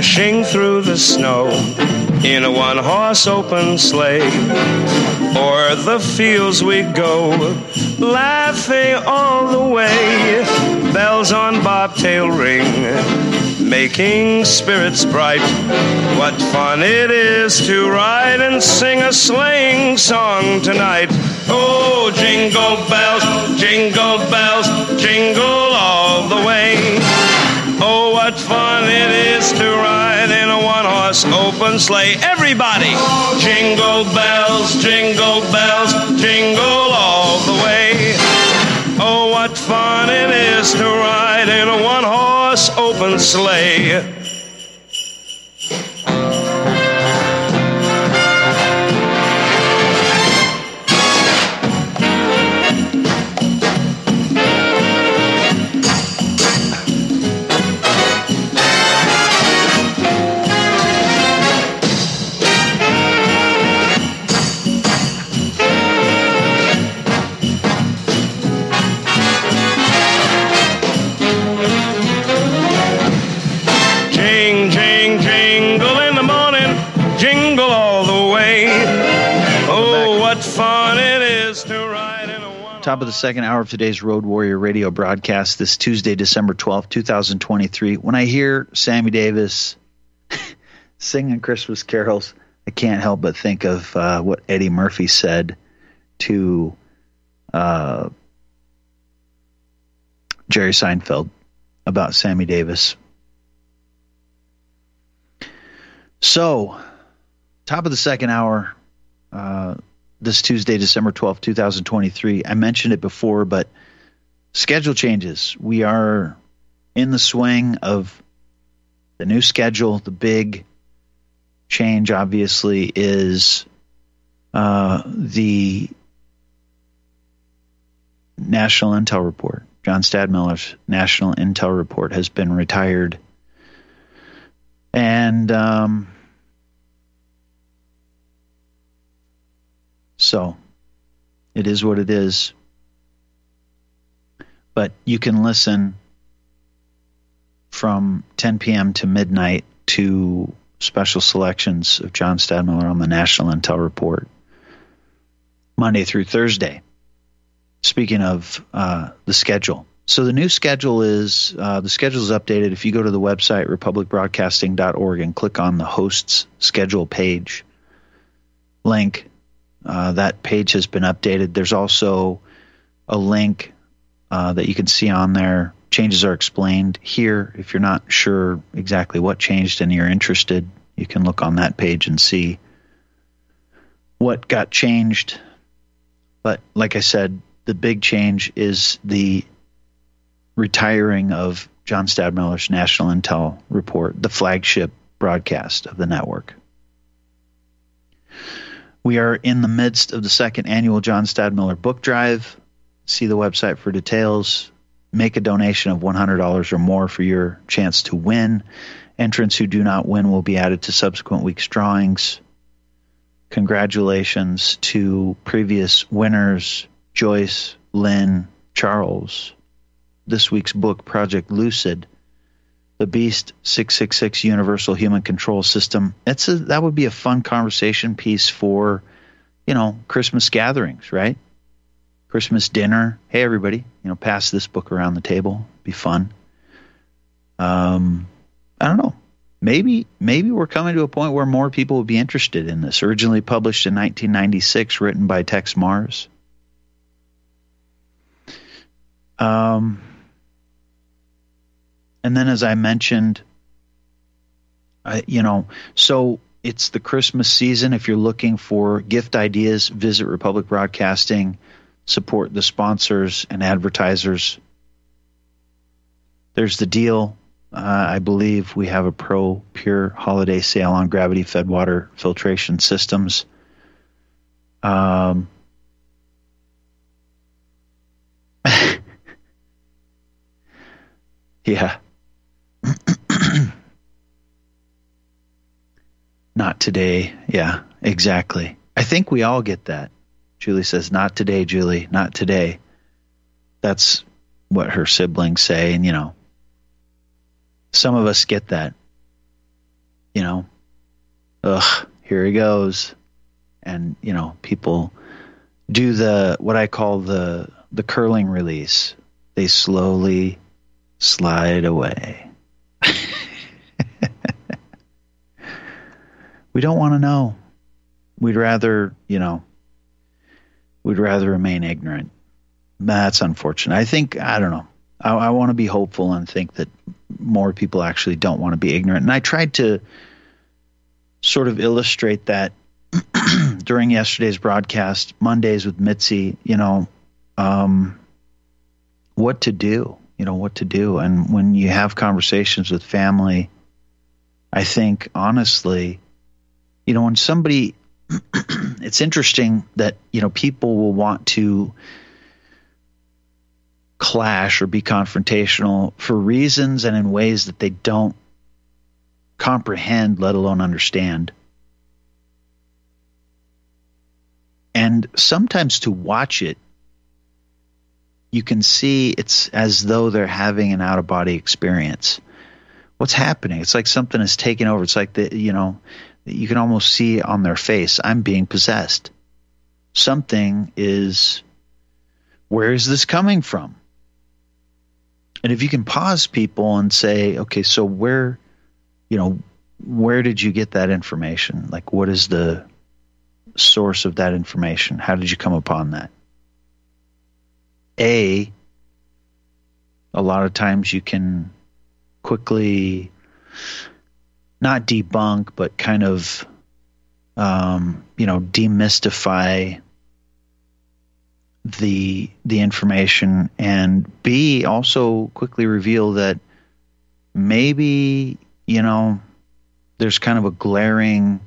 dashing through the snow in a one-horse open sleigh. O'er the fields we go, laughing all the way. Bells on bobtail ring, making spirits bright. What fun it is to ride and sing a sleighing song tonight. Oh, jingle bells, jingle all the way. Oh, what fun it is to ride in a one-horse open sleigh. Everybody! Jingle bells, jingle all the way. Oh, what fun it is to ride in a one-horse open sleigh. Top of the second hour of today's Road Warrior radio broadcast this Tuesday, December 12th, 2023. When I hear Sammy Davis singing Christmas carols, I can't help but think of what Eddie Murphy said to Jerry Seinfeld about Sammy Davis. So, top of the second hour, this Tuesday, December 12th, 2023. I mentioned it before, but schedule changes. We are in the swing of the new schedule. The big change, obviously, is the National Intel Report. John Stadtmiller's National Intel Report has been retired. And so it is what it is. But you can listen from 10 p.m. to midnight to special selections of John Stadtmiller on the National Intel Report, Monday through Thursday. Speaking of the schedule. So the new schedule is, the schedule is updated. If you go to the website, republicbroadcasting.org, and click on the hosts schedule page link, that page has been updated. There's also a link that you can see on there. Changes are explained here. If you're not sure exactly what changed and you're interested, you can look on that page and see what got changed. But like I said, the big change is the retiring of John Stadtmiller's National Intel Report, the flagship broadcast of the network. We are in the midst of the second annual John Stadtmiller book drive. See the website for details. Make a donation of $100 or more for your chance to win. Entrants who do not win will be added to subsequent week's drawings. Congratulations to previous winners, Joyce, Lynn, Charles. This week's book, Project Lucid, the Beast 666 Universal Human Control System. That would be a fun conversation piece for, Christmas gatherings, right? Christmas dinner. Hey, everybody, pass this book around the table. Be fun. I don't know. Maybe we're coming to a point where more people would be interested in this. Originally published in 1996, written by Tex Mars. And then, as I mentioned, so it's the Christmas season. If you're looking for gift ideas, visit Republic Broadcasting. Support the sponsors and advertisers. There's the deal. I believe we have a Pro Pure holiday sale on gravity-fed water filtration systems. Yeah. Not today. Yeah, exactly. I think we all get that. Julie says, not today, Julie, not today. That's what her siblings say, and some of us get that. here he goes. And, people do what I call the curling release. They slowly slide away. We don't want to know. We'd rather remain ignorant. That's unfortunate. I don't know. I want to be hopeful and think that more people actually don't want to be ignorant. And I tried to sort of illustrate that during yesterday's broadcast, Mondays with Mitzi, what to do, And when you have conversations with family, I think, honestly, when somebody, it's interesting that, people will want to clash or be confrontational for reasons and in ways that they don't comprehend, let alone understand. And sometimes to watch it, you can see it's as though they're having an out-of-body experience. What's happening? It's like something is taking over. It's like you can almost see on their face, I'm being possessed. Something is, where is this coming from? And if you can pause people and say, okay, so where did you get that information? Like, what is the source of that information? How did you come upon that? A lot of times you can quickly not debunk, but kind of, demystify the information, and B, also quickly reveal that maybe, there's kind of a glaring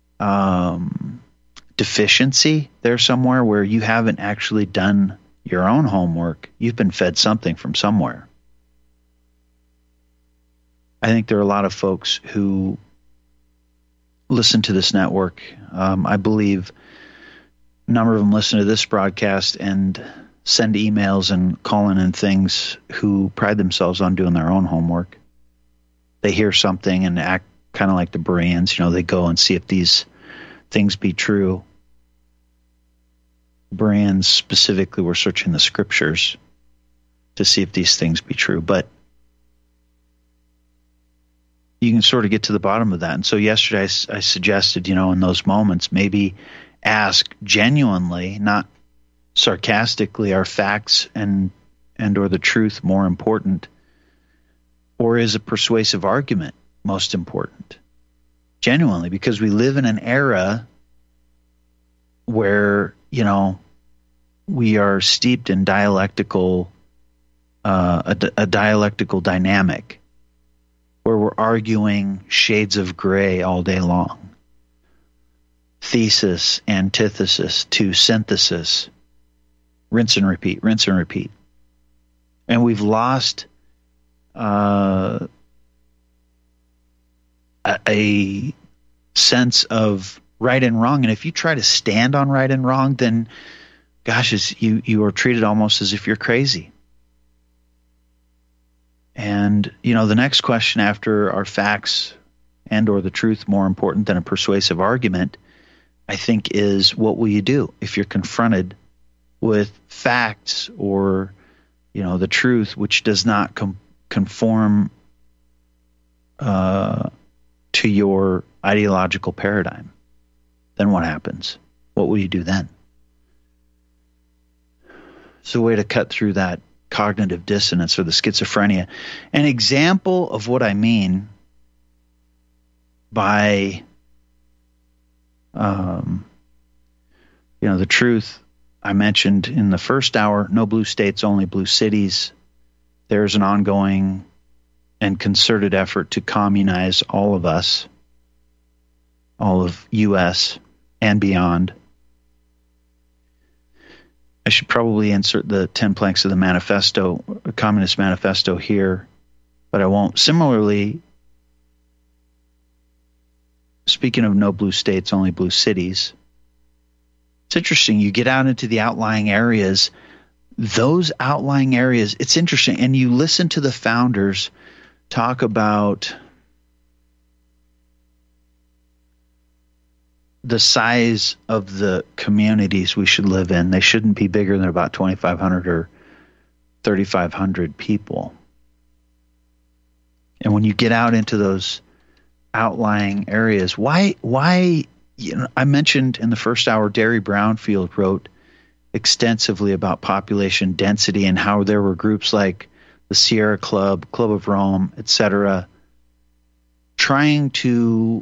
deficiency there somewhere where you haven't actually done your own homework. You've been fed something from somewhere. I think there are a lot of folks who listen to this network. I believe a number of them listen to this broadcast and send emails and call in and things who pride themselves on doing their own homework. They hear something and act kind of like the Bereans. They go and see if these things be true. Bereans specifically were searching the scriptures to see if these things be true. But you can sort of get to the bottom of that. And so yesterday I suggested, in those moments, maybe ask genuinely, not sarcastically, are facts and or the truth more important? Or is a persuasive argument most important? Genuinely, because we live in an era where, we are steeped in dialectical, a dialectical dynamic where we're arguing shades of gray all day long. Thesis, antithesis to synthesis. Rinse and repeat, rinse and repeat. And we've lost a sense of right and wrong. And if you try to stand on right and wrong, then, gosh, you are treated almost as if you're crazy. And, the next question after, are facts and or the truth more important than a persuasive argument, I think, is what will you do if you're confronted with facts or, the truth, which does not conform to your ideological paradigm? Then what happens? What will you do then? It's a way to cut through that cognitive dissonance or the schizophrenia. An example of what I mean by the truth I mentioned in the first hour, no blue states, only blue cities. There's an ongoing and concerted effort to communize all of us, all of U.S. and beyond. I should probably insert the 10 planks of the manifesto, Communist Manifesto here, but I won't. Similarly, speaking of no blue states, only blue cities, it's interesting. You get out into the outlying areas, those outlying areas, it's interesting. And you listen to the founders talk about the size of the communities we should live in. They shouldn't be bigger than about 2,500 or 3,500 people. And when you get out into those outlying areas, why, I mentioned in the first hour, Derry Brownfield wrote extensively about population density and how there were groups like the Sierra Club, Club of Rome, etc., trying to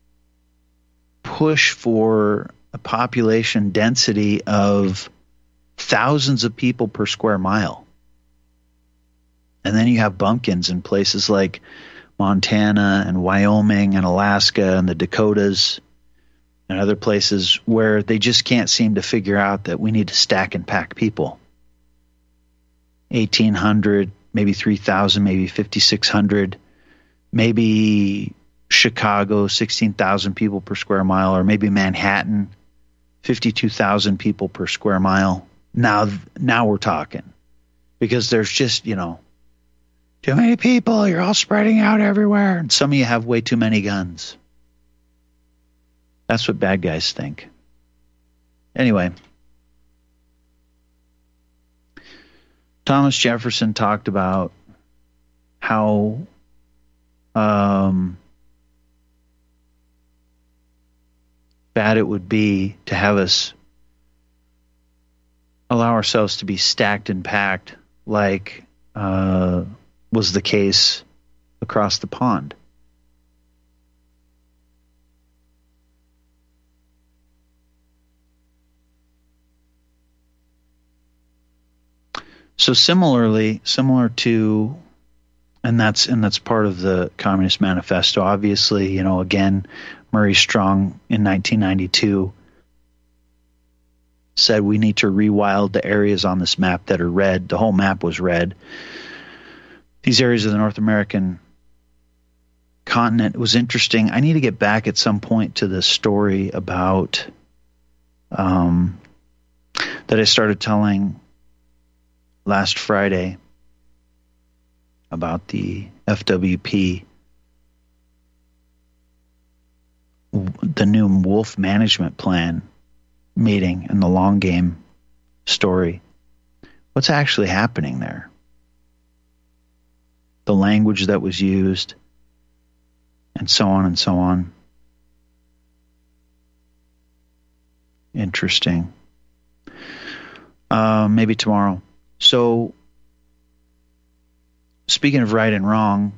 push for a population density of thousands of people per square mile. And then you have bumpkins in places like Montana and Wyoming and Alaska and the Dakotas and other places where they just can't seem to figure out that we need to stack and pack people. 1,800, maybe 3,000, maybe 5,600, maybe Chicago, 16,000 people per square mile, or maybe Manhattan, 52,000 people per square mile. Now we're talking, because there's just, too many people. You're all spreading out everywhere. And some of you have way too many guns. That's what bad guys think. Anyway, Thomas Jefferson talked about how bad it would be to have us allow ourselves to be stacked and packed like was the case across the pond. So similar to, and that's part of the Communist Manifesto. Obviously, again, Murray Strong in 1992 said we need to rewild the areas on this map that are red. The whole map was red. These areas of the North American continent. It was interesting. I need to get back at some point to the story about that I started telling last Friday about the FWP, the new Wolf Management Plan meeting, and the long game story. What's actually happening there? The language that was used, and so on and so on. Interesting. Maybe tomorrow. So, speaking of right and wrong,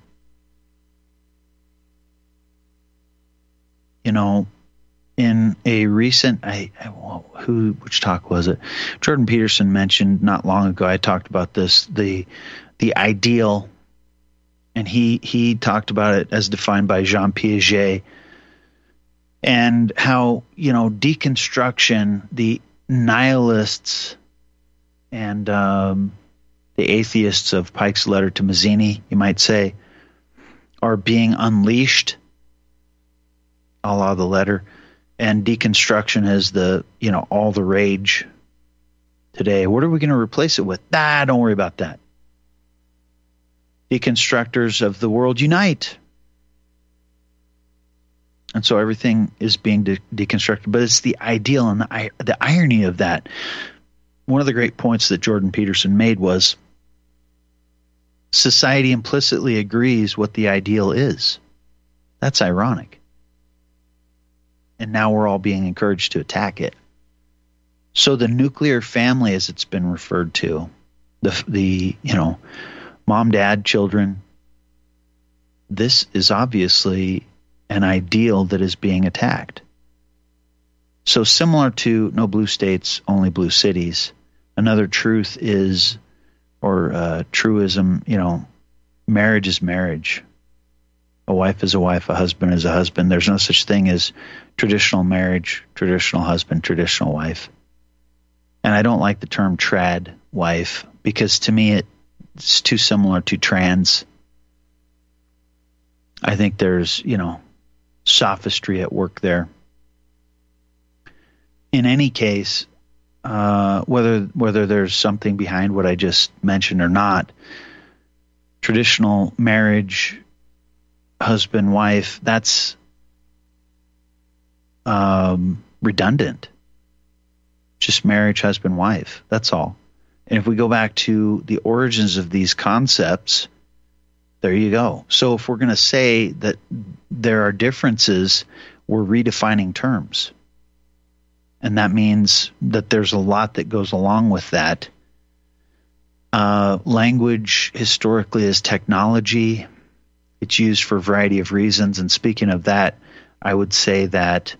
in a recent, which talk was it? Jordan Peterson mentioned not long ago. I talked about this, the ideal, and he talked about it as defined by Jean Piaget, and how deconstruction, the nihilists and the atheists of Pike's letter to Mazzini, you might say, are being unleashed, a la the letter, and deconstruction is all the rage today. What are we going to replace it with? Don't worry about that. Deconstructors of the world unite. And so everything is being deconstructed, but it's the ideal, and the irony of that. One of the great points that Jordan Peterson made was society implicitly agrees what the ideal is. That's ironic. And now we're all being encouraged to attack it. So the nuclear family, as it's been referred to, the mom, dad, children, this is obviously an ideal that is being attacked. So similar to no blue states, only blue cities, another truth is, or truism, marriage is marriage. A wife is a wife, a husband is a husband. There's no such thing as traditional marriage, traditional husband, traditional wife. And I don't like the term trad wife, because to me it's too similar to trans. I think there's, sophistry at work there. In any case, whether there's something behind what I just mentioned or not, traditional marriage, husband, wife, that's redundant. Just marriage, husband, wife. That's all. And if we go back to the origins of these concepts, there you go. So if we're going to say that there are differences, we're redefining terms. And that means that there's a lot that goes along with that. Language historically is technology. It's used for a variety of reasons. And speaking of that, I would say that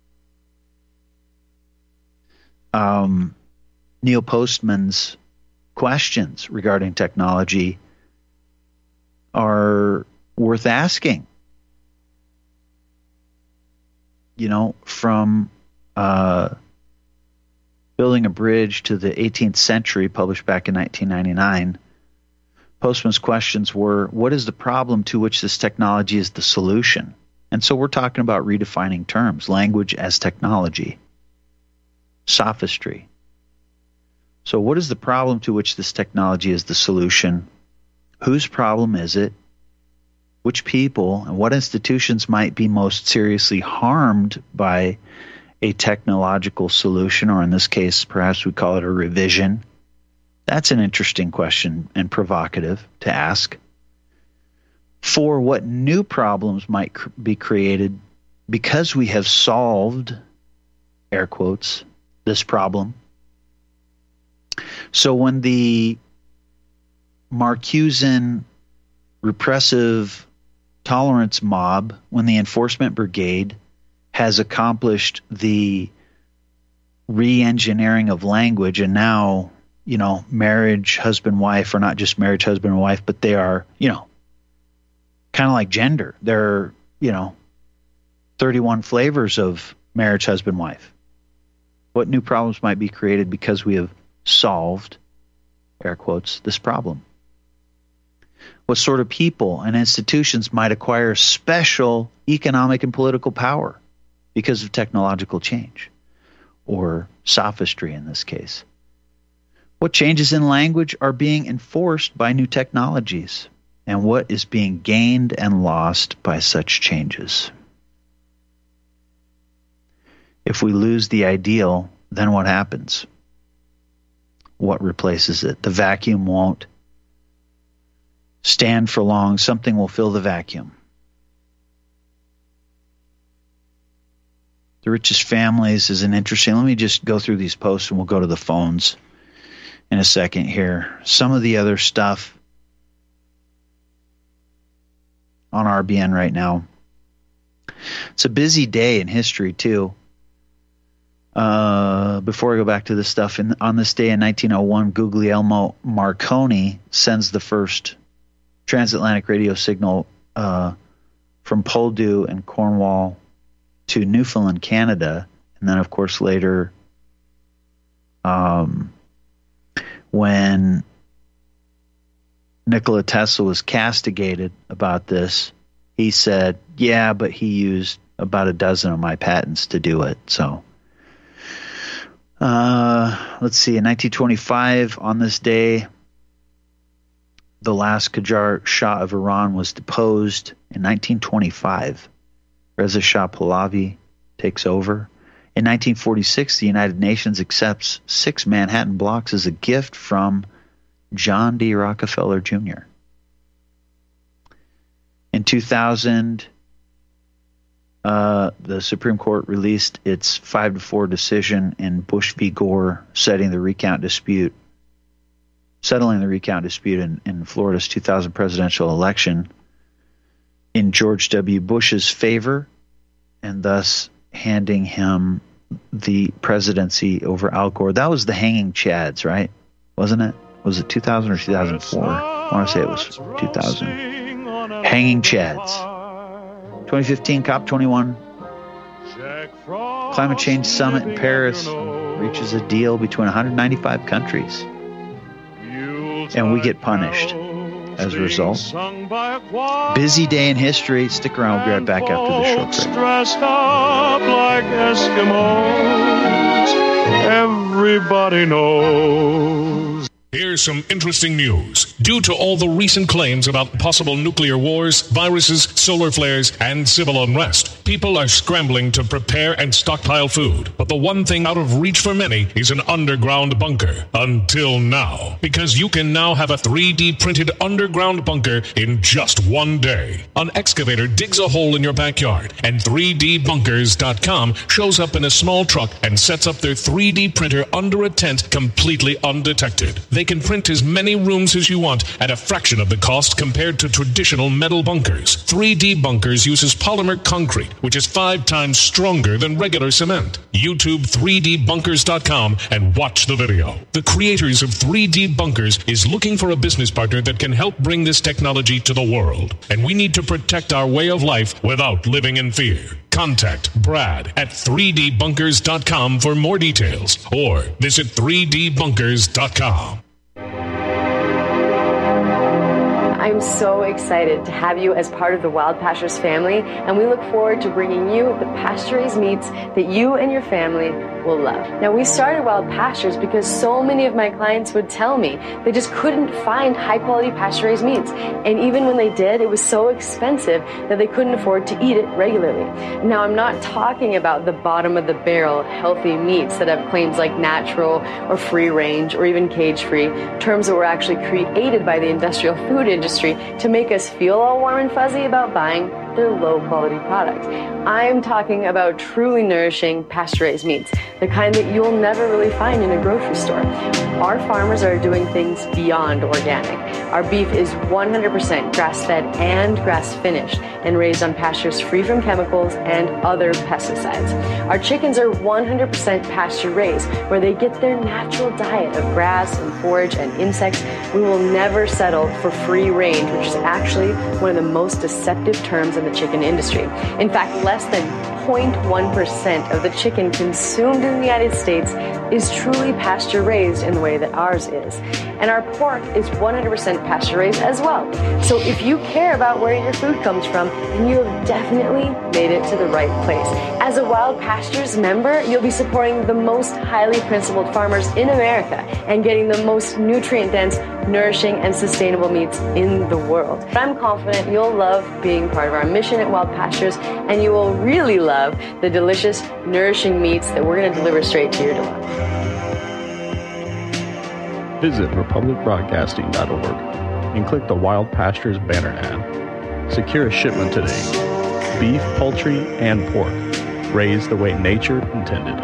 Neil Postman's questions regarding technology are worth asking. You know, from Building a Bridge to the 18th Century, published back in 1999, Postman's questions were, what is the problem to which this technology is the solution? And so we're talking about redefining terms, language as technology, sophistry. So what is the problem to which this technology is the solution? Whose problem is it? Which people and what institutions might be most seriously harmed by a technological solution, or in this case, perhaps we call it a revision? That's an interesting question and provocative to ask. For what new problems might be created because we have solved, air quotes, this problem. So when the Marcusan repressive tolerance mob, when the enforcement brigade has accomplished the re-engineering of language, and now, you know, marriage, husband, wife, or not just marriage, husband, and wife, but they are, you know, kind of like gender. They're, you know, 31 flavors of marriage, husband, wife. What new problems might be created because we have solved, air quotes, this problem? What sort of people and institutions might acquire special economic and political power because of technological change, or sophistry in this case? What changes in language are being enforced by new technologies, and what is being gained and lost by such changes? If we lose the ideal, then what happens? What replaces it? The vacuum won't stand for long. Something will fill the vacuum. The Richest Families is an interesting... Let me just go through these posts and we'll go to the phones in a second here. Some of the other stuff on RBN right now. It's a busy day in history, too. Before I go back to this stuff, on this day in 1901, Guglielmo Marconi sends the first transatlantic radio signal from Poldhu and Cornwall to Newfoundland, Canada. And then, of course, later, when Nikola Tesla was castigated about this, he said, yeah, but he used about a dozen of my patents to do it. So, let's see, in 1925, on this day, the last Qajar Shah of Iran was deposed. In 1925, Reza Shah Pahlavi takes over. In 1946, the United Nations accepts 6 Manhattan blocks as a gift from John D. Rockefeller Jr. In 2000, the Supreme Court released its 5-4 decision in Bush v. Gore, settling the recount dispute in Florida's 2000 presidential election in George W. Bush's favor, and thus handing him the presidency over Al Gore. That was the Hanging Chads, right? Wasn't it? Was it 2000 or 2004? I want to say it was 2000. Hanging Chads. 2015 COP21 Climate Change Summit in Paris reaches a deal between 195 countries. And we get punished as a result. Busy day in history. Stick around. We'll be right back after the short break. Dressed up like Eskimos, everybody knows. Here's some interesting news. Due to all the recent claims about possible nuclear wars, viruses, solar flares, and civil unrest, people are scrambling to prepare and stockpile food. But the one thing out of reach for many is an underground bunker. Until now. Because you can now have a 3D printed underground bunker in just one day. An excavator digs a hole in your backyard, and 3dbunkers.com shows up in a small truck and sets up their 3D printer under a tent completely undetected. They can print as many rooms as you want at a fraction of the cost compared to traditional metal bunkers. 3D Bunkers uses polymer concrete, which is 5 times stronger than regular cement. YouTube 3dbunkers.com and watch the video. The creators of 3D Bunkers is looking for a business partner that can help bring this technology to the world. And we need to protect our way of life without living in fear. Contact Brad at 3dbunkers.com for more details, or visit 3dbunkers.com. I'm so excited to have you as part of the Wild Pastures family, and we look forward to bringing you the pasture-raised meats that you and your family will love. Now, we started Wild Pastures because so many of my clients would tell me they just couldn't find high-quality pasture-raised meats, and even when they did, it was so expensive that they couldn't afford to eat it regularly. Now, I'm not talking about the bottom-of-the-barrel healthy meats that have claims like natural or free-range or even cage-free, terms that were actually created by the industrial food industry to make us feel all warm and fuzzy about buying their low-quality products. I'm talking about truly nourishing pasture-raised meats, the kind that you'll never really find in a grocery store. Our farmers are doing things beyond organic. Our beef is 100% grass-fed and grass-finished and raised on pastures free from chemicals and other pesticides. Our chickens are 100% pasture-raised, where they get their natural diet of grass and forage and insects. We will never settle for free range, which is actually one of the most deceptive terms in the chicken industry. In fact, less than 0.1% of the chicken consumed in the United States is truly pasture-raised in the way that ours is. And our pork is 100% pasture-raised as well. So if you care about where your food comes from, then you have definitely made it to the right place. As a Wild Pastures member, you'll be supporting the most highly principled farmers in America and getting the most nutrient-dense, nourishing, and sustainable meats in the world. I'm confident you'll love being part of our mission at Wild Pastures, and you will really love the delicious, nourishing meats that we're going to deliver straight to your door. Visit republicbroadcasting.org and click the Wild Pastures banner ad. Secure a shipment today. Beef, poultry, and pork, raised the way nature intended.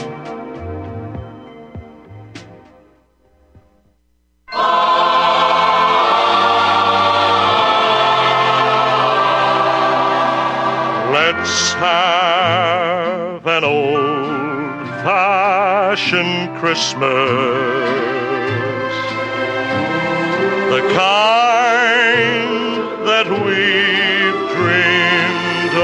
Let's have an old-fashioned Christmas, the kind that we've dreamed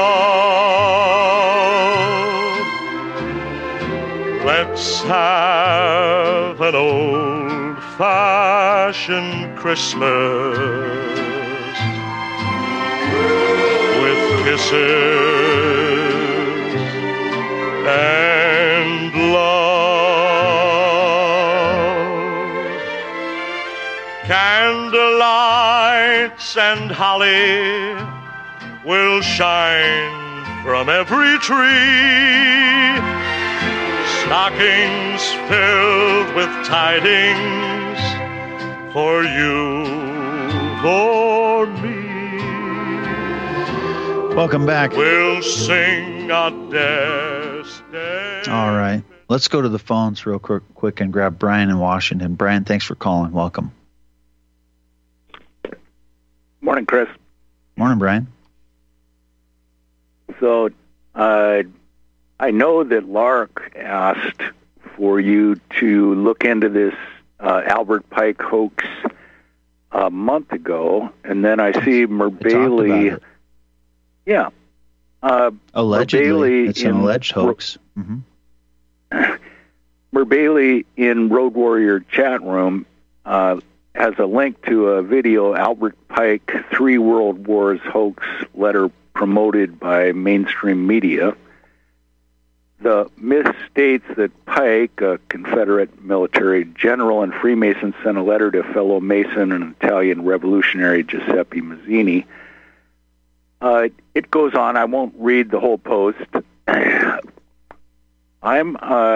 of. Let's have an old-fashioned Christmas, kisses and love, candlelights and holly will shine from every tree, stockings filled with tidings for you, for me. Welcome back. We'll sing our destiny. All right. Let's go to the phones real quick and grab Brian in Washington. Brian, thanks for calling. Welcome. Morning, Chris. Morning, Brian. So I know that Lark asked for you to look into this Albert Pike hoax a month ago, and then I see Merbailey. Yeah. Allegedly. It's an alleged hoax. Merbailey in Road Warrior chat room has a link to a video, Albert Pike, 3 World Wars hoax letter promoted by mainstream media. the myth states that Pike, a Confederate military general and Freemason, sent a letter to fellow Mason and Italian revolutionary Giuseppe Mazzini. It goes on. I won't read the whole post. I'm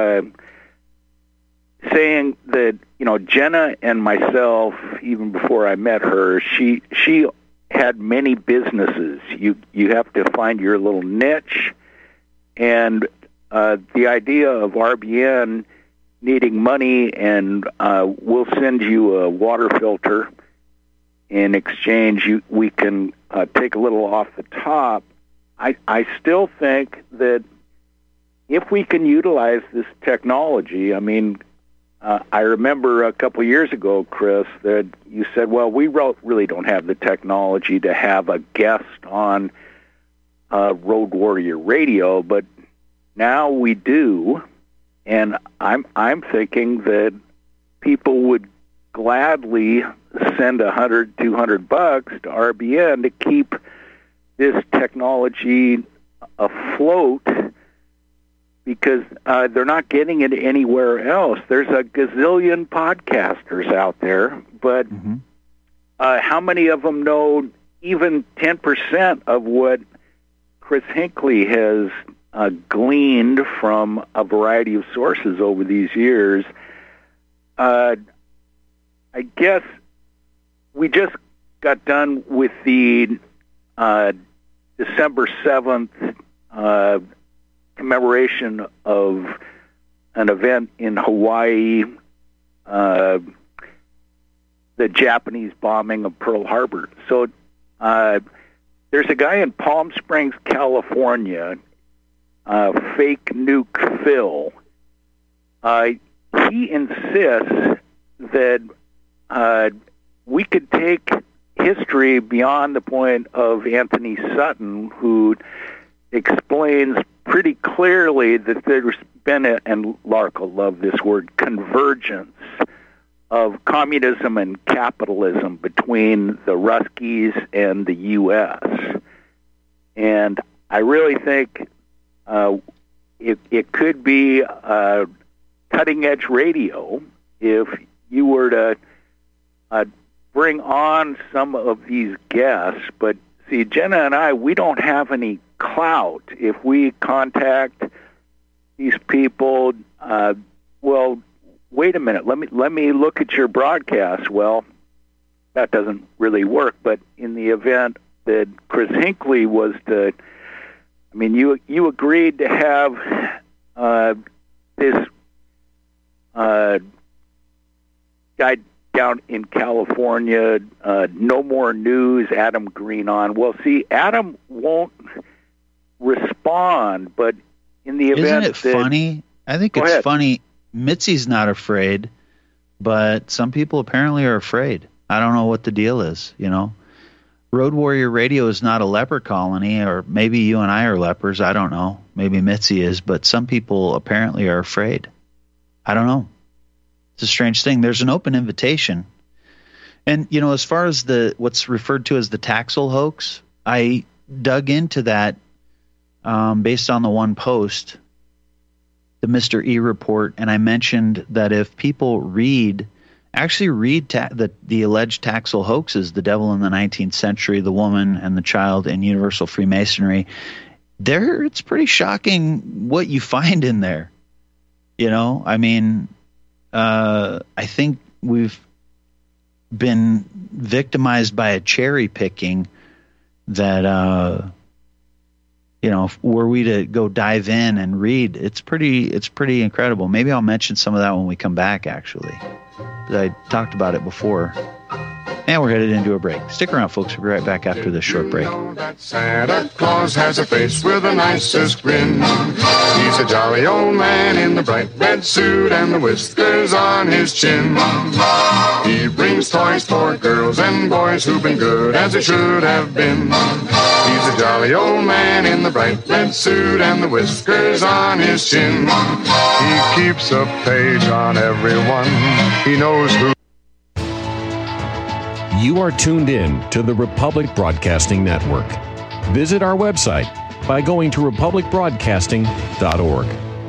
saying that, Jenna and myself, even before I met her, she had many businesses. You have to find your little niche, and the idea of RBN needing money and we'll send you a water filter in exchange. We can take a little off the top. I still think that if we can utilize this technology, I remember a couple of years ago, Chris, that you said, well, we really don't have the technology to have a guest on Road Warrior Radio, but now we do, and I'm thinking that people would gladly send $100, $200 to RBN to keep this technology afloat, because they're not getting it anywhere else. There's a gazillion podcasters out there, but how many of them know even 10% of what Chris Hinckley has gleaned from a variety of sources over these years? I guess we just got done with the December 7th commemoration of an event in Hawaii, the Japanese bombing of Pearl Harbor. So there's a guy in Palm Springs, California, Fake Nuke Phil. He insists that we could take history beyond the point of Anthony Sutton, who explains pretty clearly that there's been and Lark will love this word, convergence of communism and capitalism between the Ruskies and the U.S. And I really think it could be cutting-edge radio if you were to bring on some of these guests. But see, Jenna and I, we don't have any clout. If we contact these people, well, wait a minute, let me look at your broadcast. Well, that doesn't really work. But in the event that Chris Hinckley was to, you agreed to have this guy down in California, No More News, Adam Green on. Well, see, Adam won't respond, but in the event... Isn't it funny? I think it's funny. Mitzi's not afraid, but some people apparently are afraid. I don't know what the deal is, Road Warrior Radio is not a leper colony, or maybe you and I are lepers. I don't know. Maybe Mitzi is, but some people apparently are afraid. I don't know. It's a strange thing. There's an open invitation. And, as far as what's referred to as the Taxel hoax, I dug into that based on the one post, the Mr. E report, and I mentioned that if people read the alleged Taxel hoaxes, The Devil in the 19th Century, The Woman and the Child, and Universal Freemasonry, it's pretty shocking what you find in there. I think we've been victimized by a cherry picking that, were we to go dive in and read, it's pretty incredible. Maybe I'll mention some of that when we come back, actually. I talked about it before. And we're headed into a break. Stick around, folks. We'll be right back after this short break. That Santa Claus has a face with the nicest grin. He's a jolly old man in the bright red suit and the whiskers on his chin. He brings toys for girls and boys who've been good as they should have been. He's a jolly old man in the bright red suit and the whiskers on his chin. He keeps a page on everyone. He knows who. You are tuned in to the Republic Broadcasting Network. Visit our website by going to republicbroadcasting.org.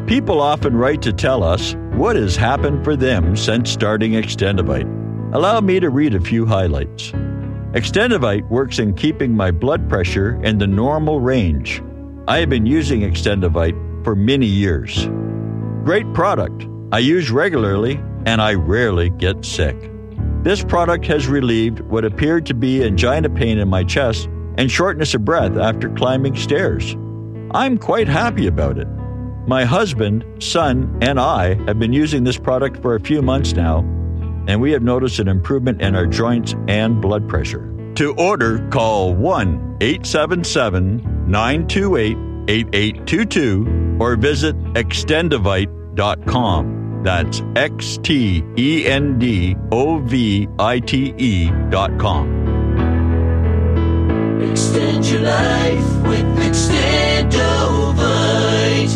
People often write to tell us what has happened for them since starting Extendivite. Allow me to read a few highlights. Extendivite works in keeping my blood pressure in the normal range. I have been using Extendivite for many years. Great product. I use regularly and I rarely get sick. This product has relieved what appeared to be angina pain in my chest and shortness of breath after climbing stairs. I'm quite happy about it. My husband, son, and I have been using this product for a few months now, and we have noticed an improvement in our joints and blood pressure. To order, call 1-877-928-8822 or visit extendivite.com. That's XTENDOVITE.com. Extend your life with Extendovite.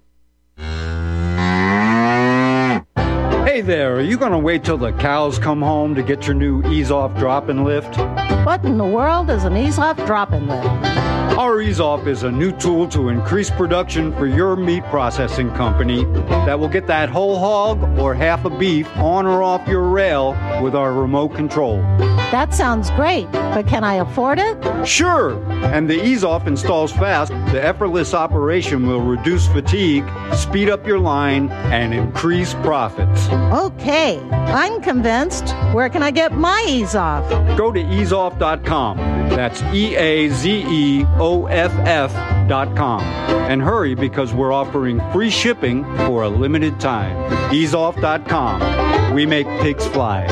Hey there, are you going to wait till the cows come home to get your new Ease-Off drop-in lift? What in the world is an Ease-Off drop-in lift? Our Ease-Off is a new tool to increase production for your meat processing company that will get that whole hog or half a beef on or off your rail with our remote control. That sounds great, but can I afford it? Sure! And the Ease-Off installs fast. The effortless operation will reduce fatigue, speed up your line, and increase profits. Okay, I'm convinced. Where can I get my Ease-Off? Go to easeoff.com. That's EAZEOFF.com. And hurry because we're offering free shipping for a limited time. Easeoff.com. We make pigs fly.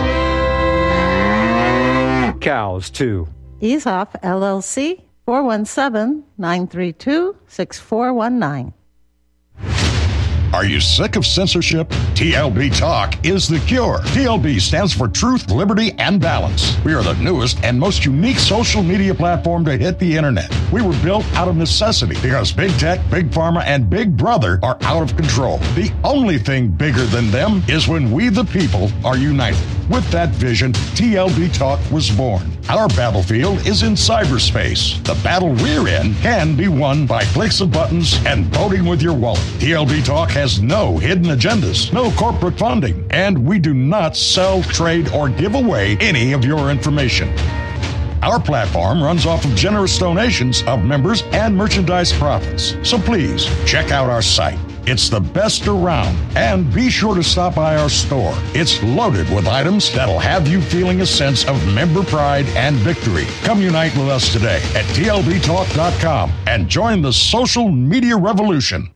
Cows, too. Ease-Off, LLC, 417-932-6419. Are you sick of censorship? TLB Talk is the cure. TLB stands for Truth, Liberty, and Balance. We are the newest and most unique social media platform to hit the internet. We were built out of necessity because Big Tech, Big Pharma, and Big Brother are out of control. The only thing bigger than them is when we, the people, are united. With that vision, TLB Talk was born. Our battlefield is in cyberspace. The battle we're in can be won by clicks of buttons and voting with your wallet. TLB Talk has no hidden agendas, no corporate funding, and we do not sell, trade, or give away any of your information. Our platform runs off of generous donations of members and merchandise profits. So please, check out our site. It's the best around. And be sure to stop by our store. It's loaded with items that'll have you feeling a sense of member pride and victory. Come unite with us today at TLBTalk.com and join the social media revolution.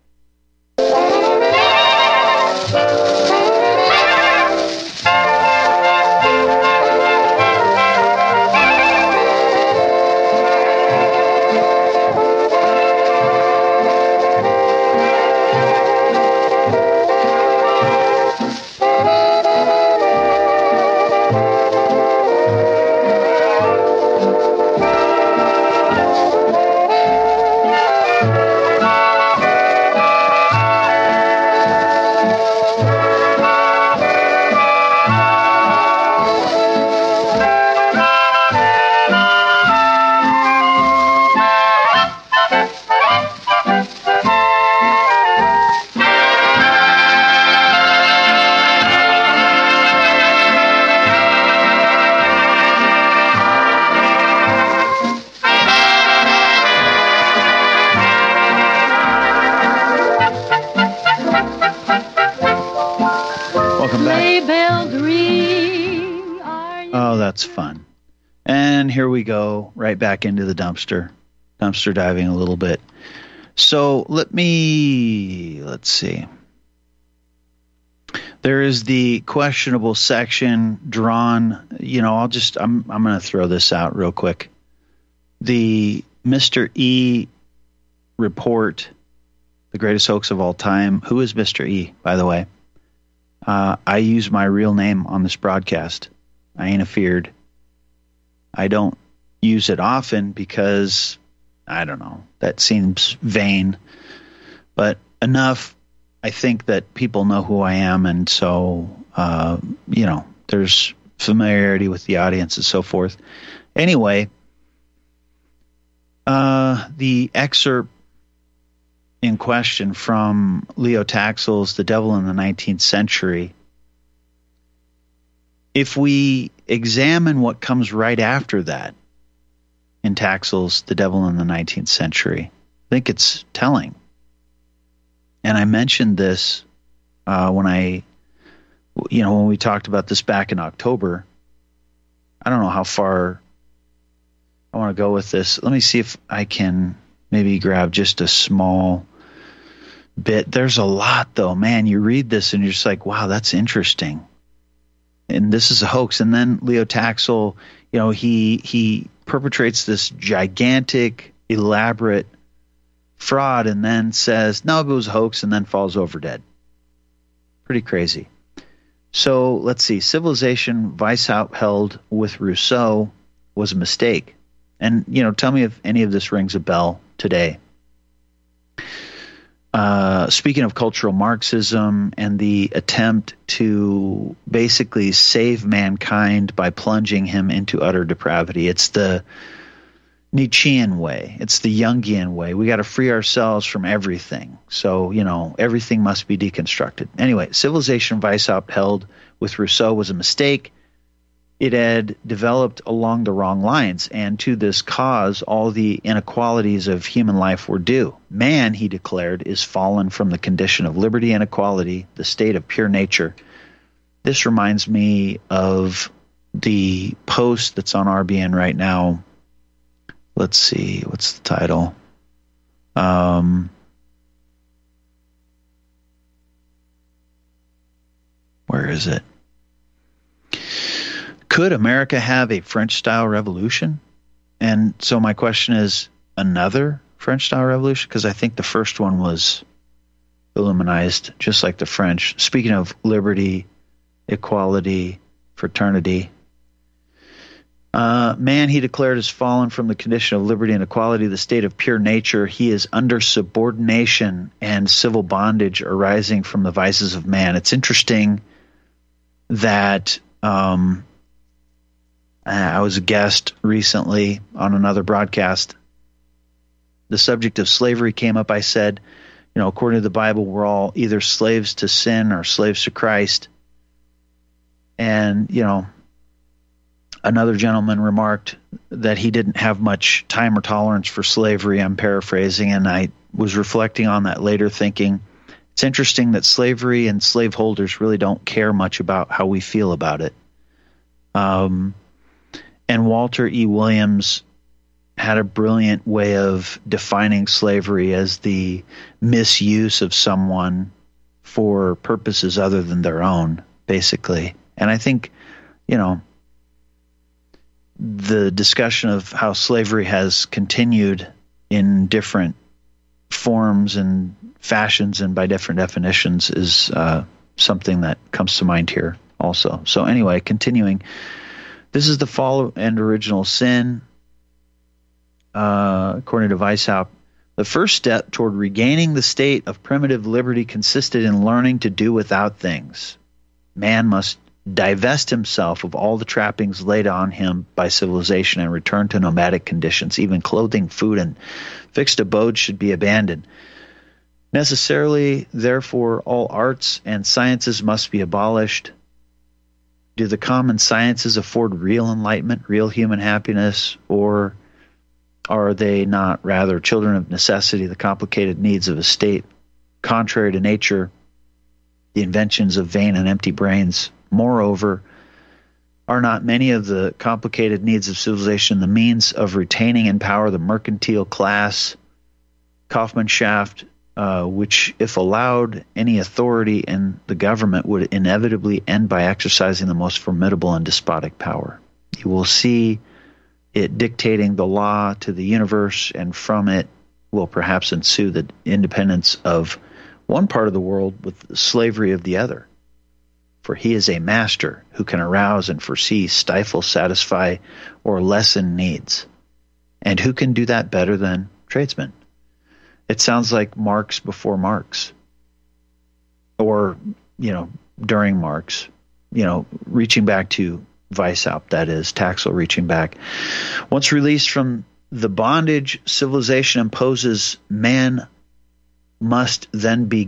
Fun. And here we go, right back into the dumpster diving a little bit. So let's see. There is the questionable section drawn, I'm going to throw this out real quick. The Mr. E report, the greatest hoax of all time. Who is Mr. E, by the way? I use my real name on this broadcast. I ain't afeared. I don't use it often because, I don't know, that seems vain. But enough, I think that people know who I am, and so, there's familiarity with the audience and so forth. Anyway, the excerpt in question from Leo Taxil's The Devil in the 19th Century, if we examine what comes right after that in Taxil's The Devil in the 19th Century, I think it's telling. And I mentioned this when we talked about this back in October. I don't know how far I want to go with this. Let me see if I can maybe grab just a small bit. There's a lot, though. Man, you read this and you're just like, wow, that's interesting. And this is a hoax. And then Leo Taxil, he perpetrates this gigantic, elaborate fraud and then says, no, it was a hoax, and then falls over dead. Pretty crazy. So let's see. Civilization Weishaupt held with Rousseau was a mistake. And, tell me if any of this rings a bell today. Speaking of cultural Marxism and the attempt to basically save mankind by plunging him into utter depravity, it's the Nietzschean way. It's the Jungian way. We got to free ourselves from everything. So, everything must be deconstructed. Anyway, Civilization Weishaupt held with Rousseau was a mistake. It had developed along the wrong lines, and to this cause, all the inequalities of human life were due. Man, he declared, is fallen from the condition of liberty and equality, the state of pure nature. This reminds me of the post that's on RBN right now. Let's see, what's the title? Where is it? Could America have a French-style revolution? And so my question is, another French-style revolution? Because I think the first one was Illuminized, just like the French. Speaking of liberty, equality, fraternity, man, he declared, is fallen from the condition of liberty and equality, the state of pure nature. He is under subordination and civil bondage arising from the vices of man. It's interesting that I was a guest recently on another broadcast. The subject of slavery came up. I said, according to the Bible, we're all either slaves to sin or slaves to Christ. And, another gentleman remarked that he didn't have much time or tolerance for slavery. I'm paraphrasing, and I was reflecting on that later, thinking it's interesting that slavery and slaveholders really don't care much about how we feel about it. And Walter E. Williams had a brilliant way of defining slavery as the misuse of someone for purposes other than their own, basically. And I think, the discussion of how slavery has continued in different forms and fashions and by different definitions is something that comes to mind here also. So anyway, continuing. This is the fall and original sin, according to Weishaupt. The first step toward regaining the state of primitive liberty consisted in learning to do without things. Man must divest himself of all the trappings laid on him by civilization and return to nomadic conditions. Even clothing, food, and fixed abodes should be abandoned. Necessarily, therefore, all arts and sciences must be abolished. Do the common sciences afford real enlightenment, real human happiness, or are they not rather children of necessity, the complicated needs of a state, contrary to nature, the inventions of vain and empty brains? Moreover, are not many of the complicated needs of civilization the means of retaining in power the mercantile class, Kaufmannschaft, which, if allowed any authority in the government, would inevitably end by exercising the most formidable and despotic power? You will see it dictating the law to the universe, and from it will perhaps ensue the independence of one part of the world with the slavery of the other. For he is a master who can arouse and foresee, stifle, satisfy, or lessen needs. And who can do that better than tradesmen? It sounds like Marx before Marx. Or, during Marx. Reaching back to Weishaupt, that is, Taxil reaching back. Once released from the bondage civilization imposes, man must then be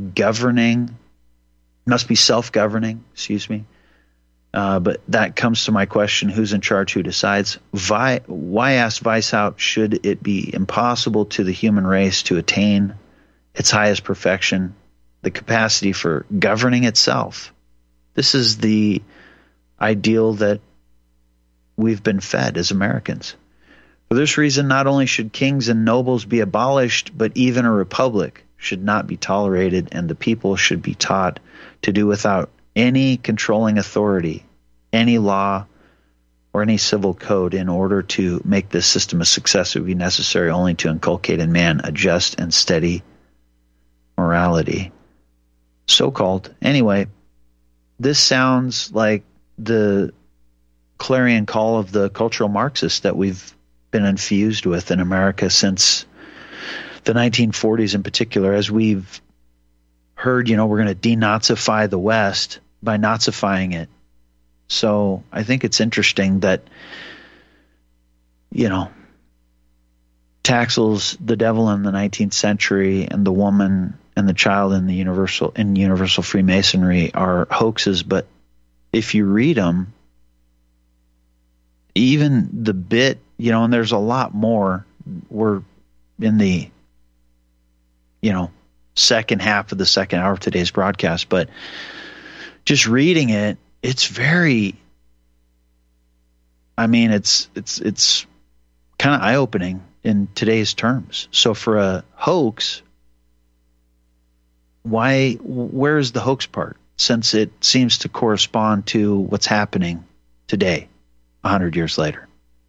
self-governing, but that comes to my question, who's in charge, who decides? Why ask Weishaupt, should it be impossible to the human race to attain its highest perfection, the capacity for governing itself? This is the ideal that we've been fed as Americans. For this reason, not only should kings and nobles be abolished, but even a republic should not be tolerated, and the people should be taught to do without any controlling authority, any law, or any civil code. In order to make this system a success, it would be necessary only to inculcate in man a just and steady morality. So-called. Anyway, this sounds like the clarion call of the cultural Marxists that we've been infused with in America since the 1940s in particular, as we've heard, we're going to denazify the West by Nazifying it. So I think it's interesting that, Taxil's the devil in the 19th century and the woman and the child in universal Freemasonry are hoaxes, but if you read them, even the bit, and there's a lot more. We're in the, second half of the second hour of today's broadcast, but just reading it, it's very, it's kind of eye-opening in today's terms. So for a hoax, where's the hoax part? Since it seems to correspond to what's happening today, 100 years later.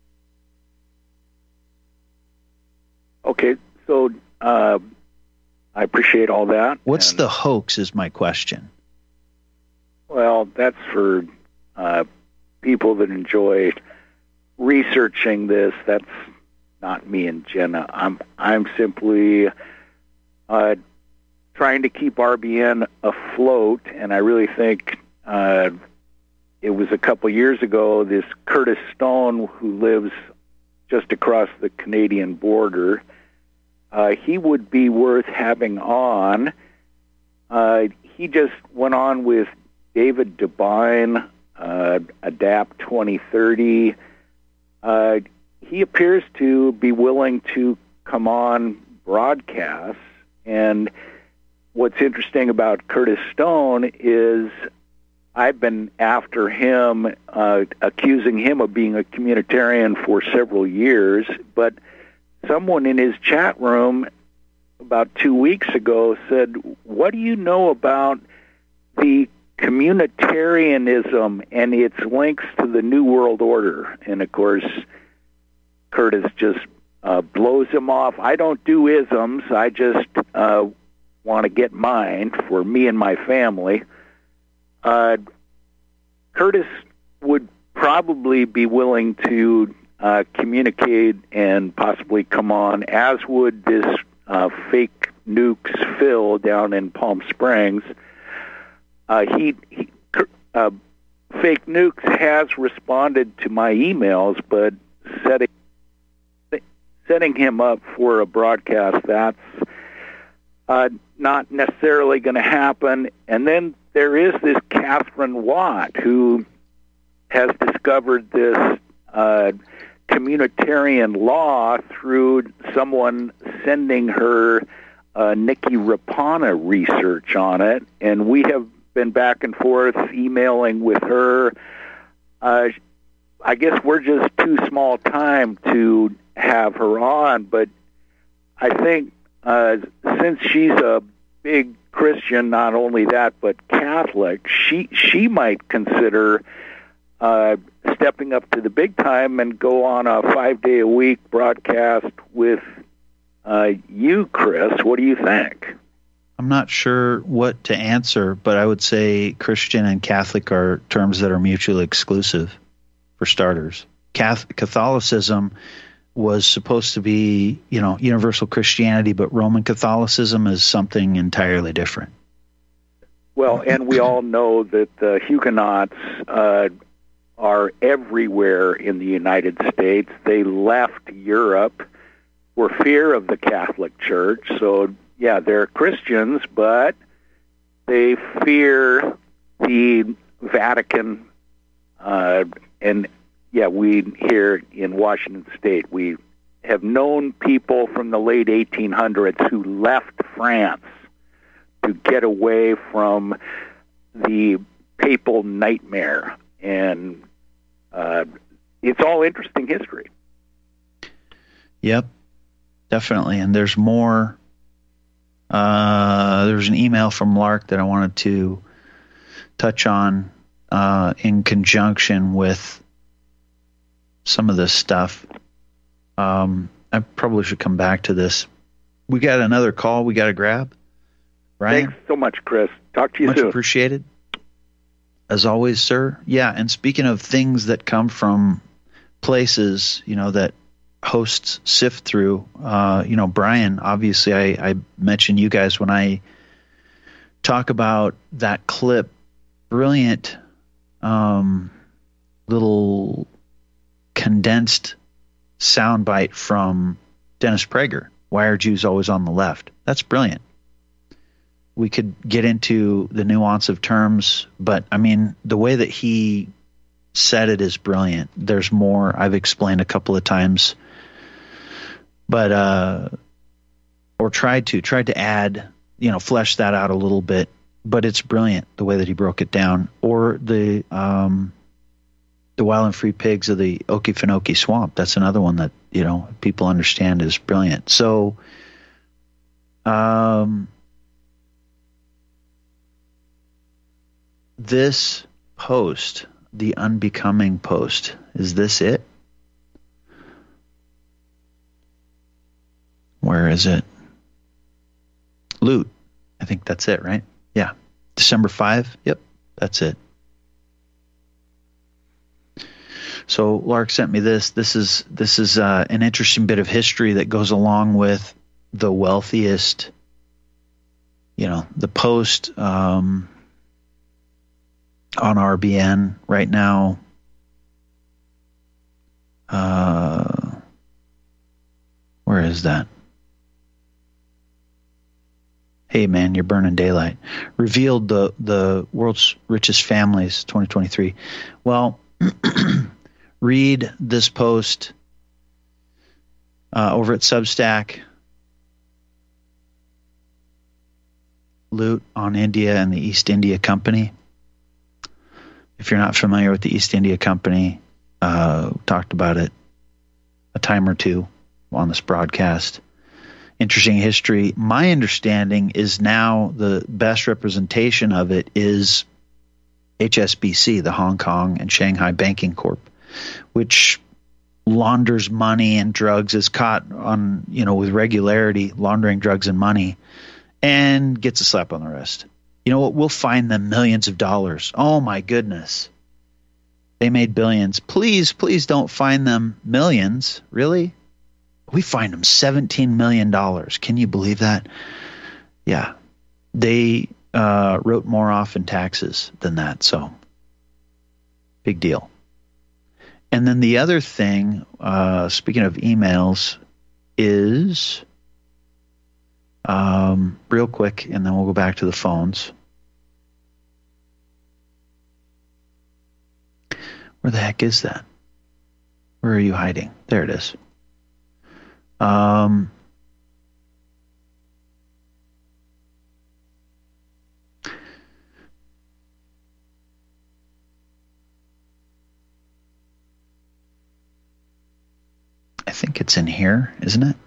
Okay, so I appreciate all that. What's the hoax is my question. Well, that's for people that enjoy researching this. That's not me and Jenna. I'm simply trying to keep RBN afloat, and I really think it was a couple years ago, this Curtis Stone, who lives just across the Canadian border, he would be worth having on. He just went on with David Devine, Adapt 2030. He appears to be willing to come on broadcasts, and what's interesting about Curtis Stone is I've been after him, accusing him of being a communitarian for several years, but someone in his chat room about 2 weeks ago said, what do you know about the communitarianism and its links to the New World Order? And, of course, Curtis just blows him off. I don't do isms. I just want to get mine for me and my family. Curtis would probably be willing to communicate and possibly come on, as would this fake nukes Phil down in Palm Springs. Fake nukes has responded to my emails, but setting him up for a broadcast, that's not necessarily going to happen. And then there is this Catherine Watt, who has discovered this communitarian law through someone sending her Nikki Rapana research on it, and we have been back and forth emailing with her. I guess we're just too small time to have her on, but I think since she's a big Christian, not only that, but Catholic, she might consider stepping up to the big time and go on a 5-day-a-week broadcast with you, Chris. What do you think? I'm not sure what to answer, but I would say Christian and Catholic are terms that are mutually exclusive, for starters. Catholicism was supposed to be, universal Christianity, but Roman Catholicism is something entirely different. Well, and we all know that the Huguenots are everywhere in the United States. They left Europe for fear of the Catholic Church. So, they're Christians, but they fear the Vatican. We here in Washington State, we have known people from the late 1800s who left France to get away from the papal nightmare. And it's all interesting history. Yep, definitely. And there's more. There's an email from Lark that I wanted to touch on in conjunction with some of this stuff. I probably should come back to this. We got another call we got to grab. Brian? Thanks so much, Chris. Talk to you soon. Much appreciated. As always, sir. Yeah, and speaking of things that come from places, that hosts sift through, Brian, obviously I mention you guys when I talk about that clip. Brilliant little condensed soundbite from Dennis Prager. Why are Jews always on the left? That's brilliant. We could get into the nuance of terms, but I mean, the way that he said it is brilliant. There's more I've explained a couple of times, but or tried to add, flesh that out a little bit. But it's brilliant the way that he broke it down. Or the Wild and Free Pigs of the Okefenokee Swamp. That's another one that people understand is brilliant. So, this post, the Unbecoming post, is this it? Where is it? Loot. I think that's it, right? Yeah. December 5. Yep. That's it. So Lark sent me this. This is an interesting bit of history that goes along with the wealthiest, the post on RBN right now. Where is that? Hey man, you're burning daylight. Revealed the world's richest families 2023. Well, read this post over at Substack. Loot on India and the East India Company. If you're not familiar with the East India Company, talked about it a time or two on this broadcast. Interesting history. My understanding is now the best representation of it is HSBC, the Hong Kong and Shanghai Banking Corp, which launders money and drugs, is caught on, with regularity, laundering drugs and money, and gets a slap on the wrist. You know what? We'll fine them millions of dollars. Oh my goodness. They made billions. Please don't fine them millions. Really? We fined them $17 million. Can you believe that? Yeah. They wrote more off in taxes than that. So big deal. And then the other thing, speaking of emails, is real quick, and then we'll go back to the phones. Where the heck is that? Where are you hiding? There it is. I think it's in here, isn't it?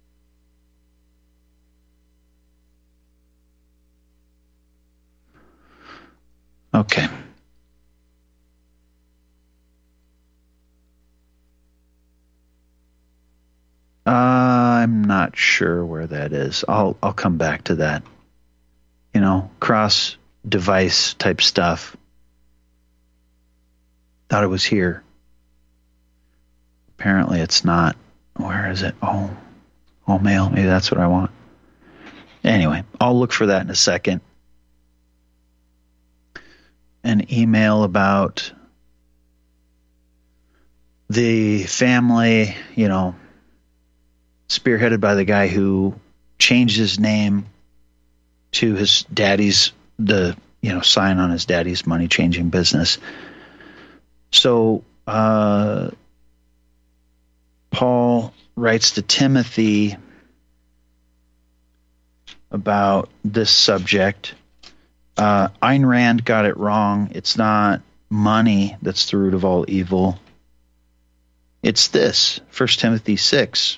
Okay. I'm not sure where that is. I'll come back to that. Cross device type stuff. Thought it was here. Apparently it's not. Where is it? Oh, all mail. Maybe that's what I want. Anyway, I'll look for that in a second. An email about the family, spearheaded by the guy who changed his name to his daddy's, sign on his daddy's money-changing business. So Paul writes to Timothy about this subject. Ayn Rand got it wrong. It's not money that's the root of all evil. It's this, 1 Timothy 6.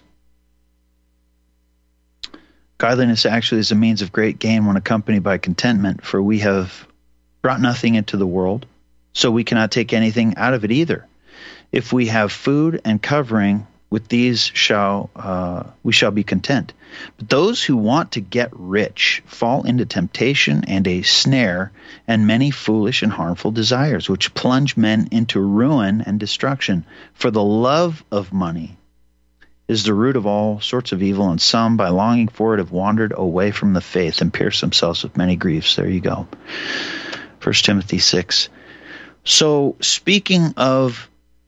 Godliness actually is a means of great gain when accompanied by contentment, for we have brought nothing into the world, so we cannot take anything out of it either. If we have food and covering, with these we shall be content. But those who want to get rich fall into temptation and a snare and many foolish and harmful desires, which plunge men into ruin and destruction. For the love of money is the root of all sorts of evil, and some, by longing for it, have wandered away from the faith and pierced themselves with many griefs. There you go. 1 Timothy 6. So speaking of,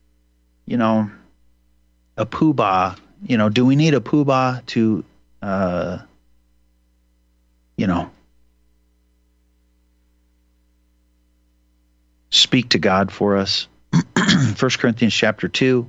a poobah, do we need a poobah to, speak to God for us? 1 Corinthians chapter 2.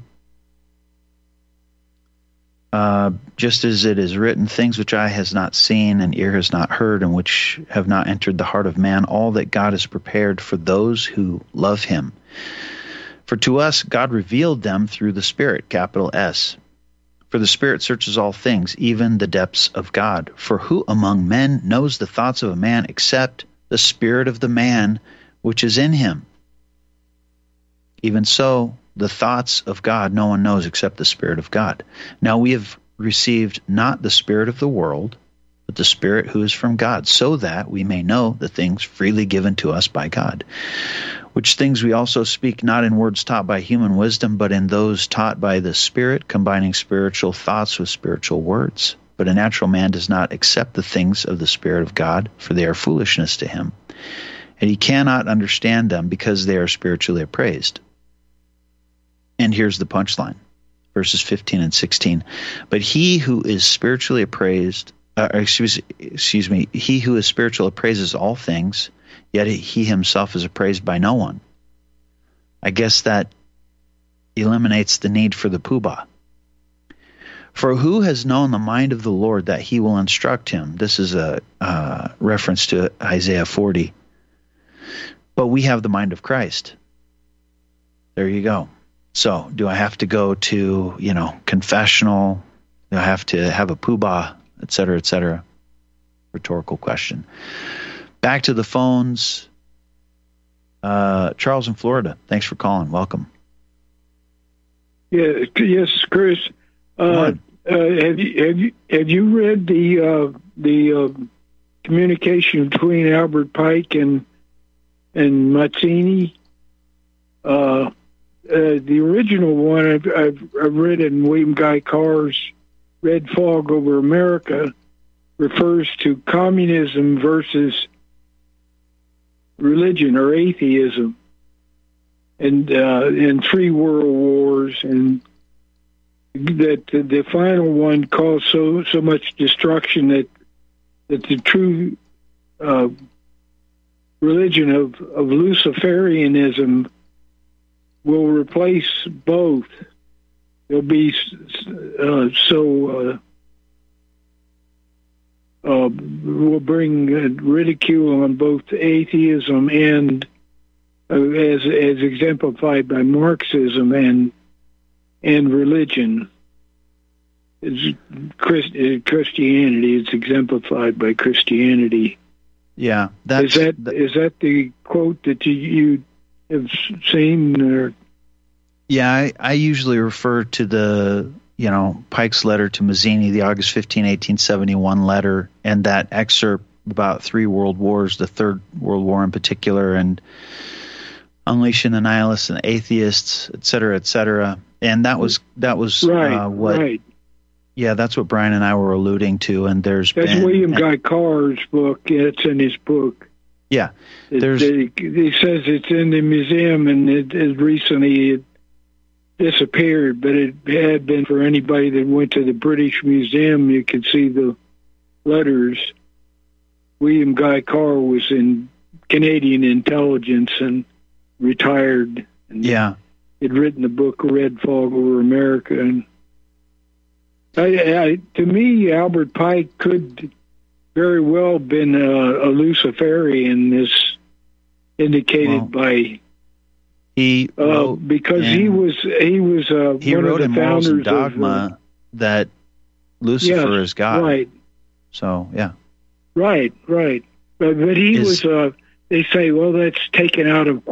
Just as it is written, things which eye has not seen and ear has not heard, and which have not entered the heart of man, all that God has prepared for those who love him. For to us God revealed them through the Spirit, capital S. For the Spirit searches all things, even the depths of God. For who among men knows the thoughts of a man except the spirit of the man which is in him? Even so, the thoughts of God no one knows except the Spirit of God. Now we have received not the spirit of the world, but the Spirit who is from God, so that we may know the things freely given to us by God. Which things we also speak not in words taught by human wisdom, but in those taught by the Spirit, combining spiritual thoughts with spiritual words. But a natural man does not accept the things of the Spirit of God, for they are foolishness to him, and he cannot understand them because they are spiritually appraised. And here's the punchline, verses 15 and 16. But he who is spiritually appraised, he who is spiritual appraises all things, yet he himself is appraised by no one. I guess that eliminates the need for the poobah. For who has known the mind of the Lord that he will instruct him? This is a reference to Isaiah 40. But we have the mind of Christ. There you go. So, do I have to go to, confessional? Do I have to have a poobah, et cetera, et cetera? Rhetorical question. Back to the phones. Charles in Florida. Thanks for calling. Welcome. Yeah, yes, Chris. Have you read the communication between Albert Pike and Mazzini? The original one I've read in William Guy Carr's Red Fog Over America refers to communism versus religion or atheism, and three world wars, and that the final one caused so much destruction that the true religion of Luciferianism will replace both. It'll be will bring ridicule on both atheism and as exemplified by Marxism and religion. It's Christianity. It's exemplified by Christianity. Yeah, is that the quote that you have seen? Or? Yeah, I usually refer to the Pike's letter to Mazzini, the August 15, 1871 letter, and that excerpt about three world wars, the Third World War in particular, and unleashing the nihilists and atheists, et cetera, et cetera. And that was right, what. Right. Yeah, that's what Brian and I were alluding to. And that's William Guy Carr's book. Yeah, it's in his book. Yeah, he says it's in the museum, and it recently disappeared. But it had been for anybody that went to the British Museum. You could see the letters. William Guy Carr was in Canadian intelligence and retired. And he'd written the book Red Fog Over America. And to me, Albert Pike could very well have been a Luciferian, as indicated by he wrote, because he was one wrote of the founders in Dogma that Lucifer is God. Right. So Right. But he was. They say, well, that's taken out of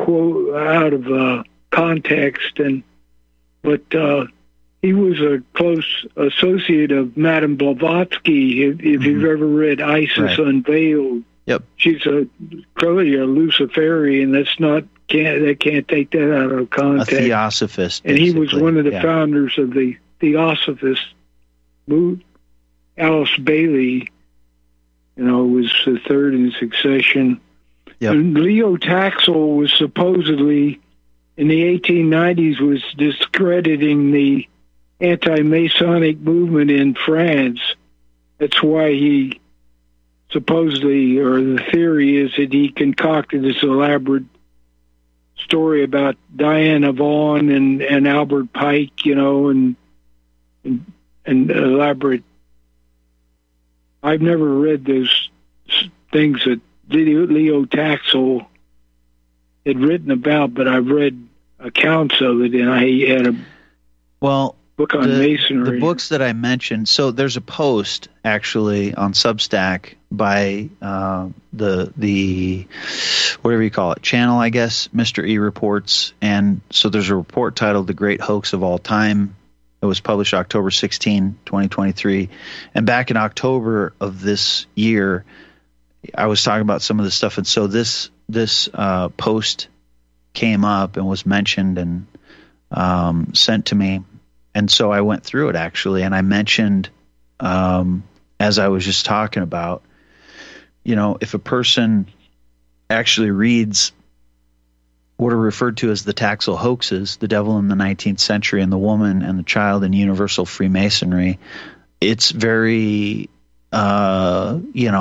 context, but he was a close associate of Madame Blavatsky. If you've ever read Isis Unveiled, she's clearly a Luciferian. They can't take that out of context. A Theosophist, and he was one of the founders of the Theosophist movement. Alice Bailey, was the third in succession. And Leo Taxil was supposedly, in the 1890s, was discrediting the anti-Masonic movement in France. That's why he supposedly, or the theory is that he concocted this elaborate story about Diana Vaughan and Albert Pike, and elaborate. I've never read those things that Leo Taxil had written about, but I've read accounts of it, and he had a book on Masonry. The books that I mentioned, so there's a post actually on Substack by the whatever you call it, channel, I guess, Mr. E Reports, and so there's a report titled The Great Hoax of All Time. It was published October 16, 2023, and back in October of this year, I was talking about some of this stuff, and so this post came up and was mentioned and sent to me, and so I went through it actually, and I mentioned, as I was just talking about, if a person actually reads what are referred to as the Taxil hoaxes, the devil in the 19th century and the woman and the child in universal Freemasonry, it's very, Diana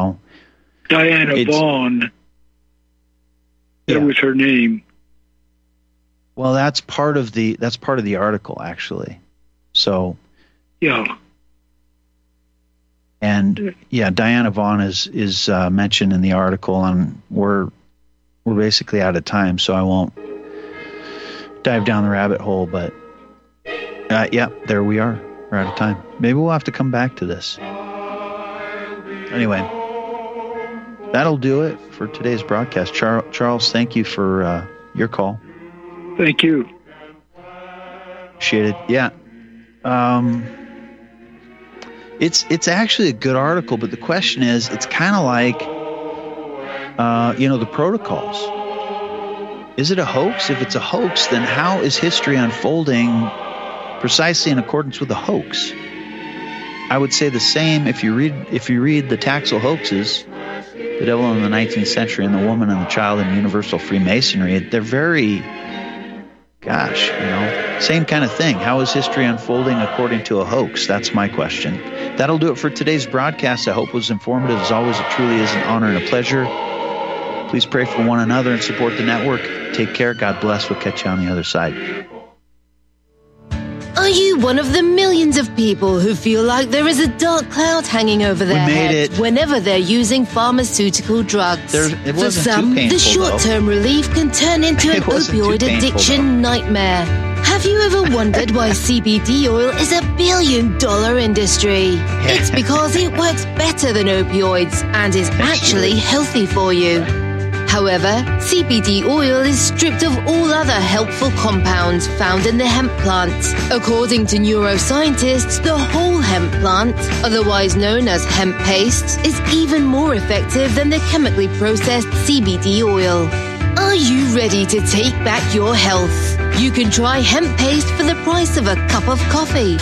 Vaughan. That was her name. Well, that's part of the article actually. So and Diana Vaughan is mentioned in the article, and we're basically out of time, so I won't dive down the rabbit hole. But there we are. We're out of time. Maybe we'll have to come back to this. Anyway, that'll do it for today's broadcast. Charles, thank you for your call. Thank you. Appreciate it. Yeah. It's actually a good article, but the question is, it's kind of like, the protocols. Is it a hoax? If it's a hoax, then how is history unfolding precisely in accordance with the hoax? I would say the same if you read the Taxil hoaxes, the devil in the 19th century and the woman and the child in universal Freemasonry. They're very, same kind of thing. How is history unfolding according to a hoax? That's my question. That'll do it for today's broadcast. I hope it was informative. As always, it truly is an honor and a pleasure. Please pray for one another and support the network. Take care. God bless. We'll catch you on the other side. Are you one of the millions of people who feel like there is a dark cloud hanging over their heads whenever they're using pharmaceutical drugs? For some, the short-term relief can turn into an opioid addiction nightmare. Have you ever wondered why CBD oil is a billion-dollar industry? It's because it works better than opioids and is actually healthy for you. However, CBD oil is stripped of all other helpful compounds found in the hemp plant. According to neuroscientists, the whole hemp plant, otherwise known as hemp paste, is even more effective than the chemically processed CBD oil. Are you ready to take back your health? You can try hemp paste for the price of a cup of coffee.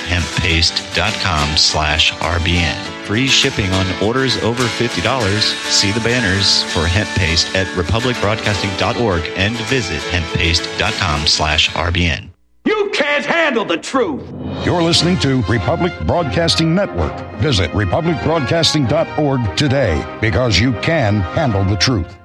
Hemppaste.com/RBN. Free shipping on orders over $50. See the banners for hemp paste at republicbroadcasting.org and visit hemppaste.com/RBN. You can't handle the truth. You're listening to Republic Broadcasting Network. Visit republicbroadcasting.org today because you can handle the truth.